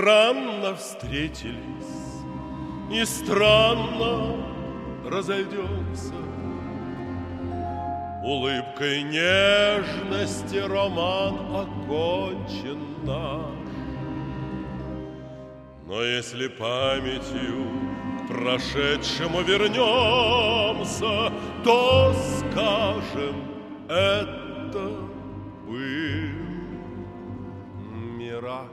странно встретились и странно разойдемся. Улыбкой нежности роман окончен наш. Но если памятью к прошедшему вернемся, то скажем, это был мираж.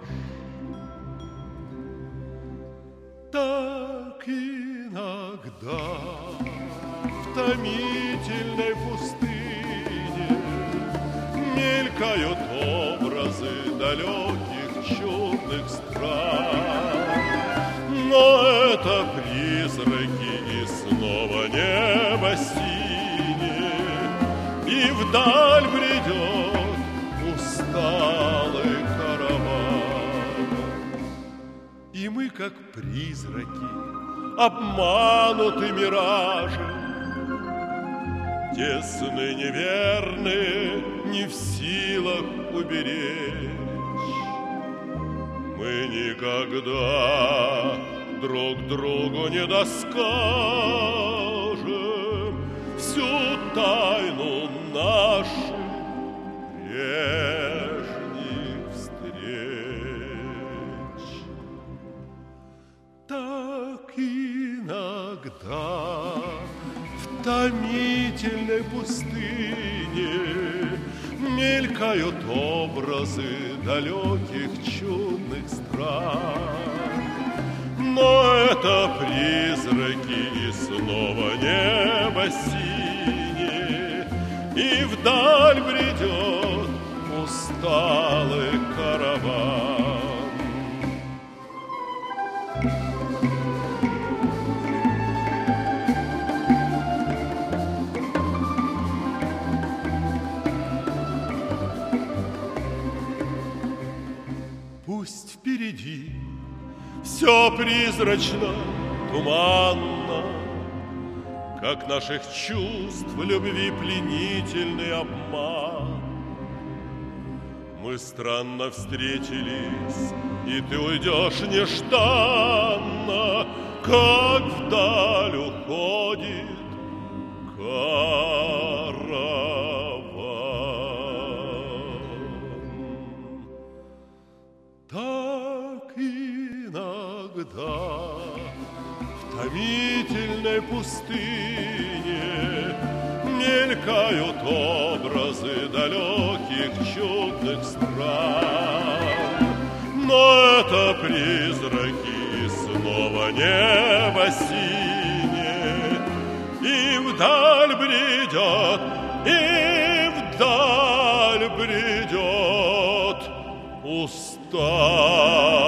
Так иногда в томительной пустыне мелькают образы далеких чудных стран. Но это призраки, и снова небо синее, и вдаль бредет усталый караван. И мы, как призраки, обмануты миражем, тесны, неверны, не в силах уберечь. Мы никогда друг другу не доскажем всю тайну наших прежних встреч. Так иногда в томительной пустыне мелькают образы далеких чудных стран. Но это призраки, и снова небо синее, и вдаль бредет усталый караван. Пусть впереди все призрачно, туманно, как наших чувств в любви пленительный обман. Мы странно встретились, и ты уйдешь нежданно, как вдаль уходит караван. Так иногда в томительной пустыне мелькают образы далеких чудных стран. Но это призраки, и снова небо синее, и вдаль бредет, бредет усталый